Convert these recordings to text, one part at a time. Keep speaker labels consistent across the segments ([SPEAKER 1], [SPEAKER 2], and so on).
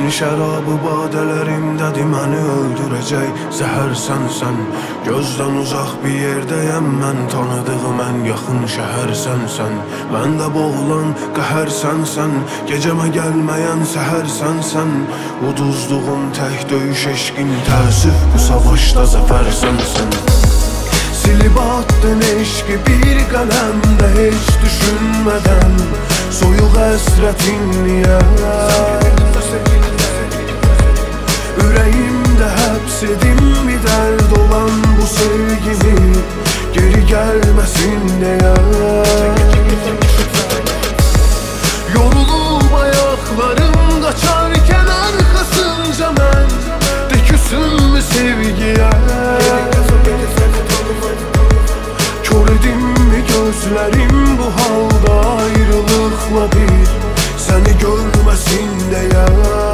[SPEAKER 1] şərabı badələrimdədir, məni öldürəcək zəhər sənsən. Gözdən uzaq bir yerdəyəm mən, tanıdığım ən yaxın şəhər sənsən. Məndə boğulan qəhər sənsən, gecəmə gəlməyən səhər sənsən. Uduzduğum tək döyüş eşqin, təəssüf bu savaşda zəfər sənsən. Silib attın eşqi bir qələmdə heç düşünmədən, soyuq həsrətin niyə? Ürəyimdə həbs edim bir dərd olan bu sevgimi, geri gəlməsin deyə. Yorulub ayaqlarım qaçarkən arxasınca mən, de küsünmü sevgiyə? Kör edimmi gözlərim bu halda ayrılıqla bir, səni görməsin deyə.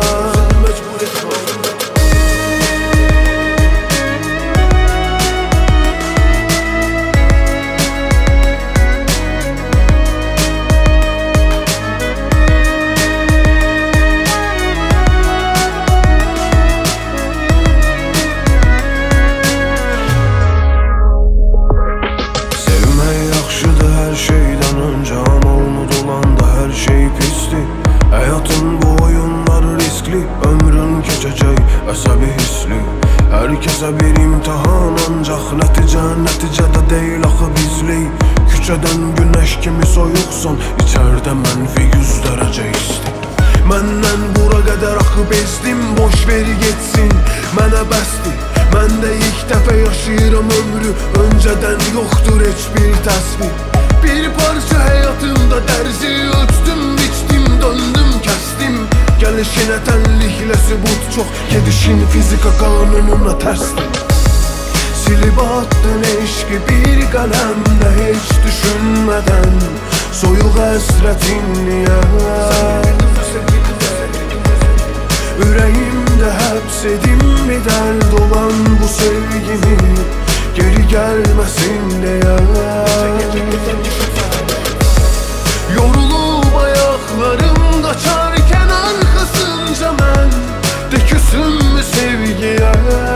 [SPEAKER 1] Hər şeydən öncə amma unut olanda hər şey pisdir. Həyatın bu oyunları riskli, ömrün keçəcək əsəbi hissli. Hər kəsə bir imtihan ancaq nəticədə deyil axı bizlik. Küçədən günəş kimi soyuqsan, içərdə mənfi 100 dərəcə isti. Məndən bura qədər axı bezdim, boş ver getsin, mənə bəsdir. Mən də ilk dəfə yaşayıram ömrü, öncədən yoxdur heç bir təsvir. Bir parça həyatımda dərzi ölçdüm, biçdim, döndüm, kəsdim. Gəlişinə tənliklə sübut çox, gedişin fizika qanununa tərsdir. Silib attın eşqi bir qələmdə heç düşünmədən, soyuq həsrətin niyə? Ürəyimdə həbs edim bir dərd olan bu sevgimi, geri gəlməsin deyə. Yorulub ayaqlarım qaçarkən arxasınca mən, de küsünmü sevgiyə?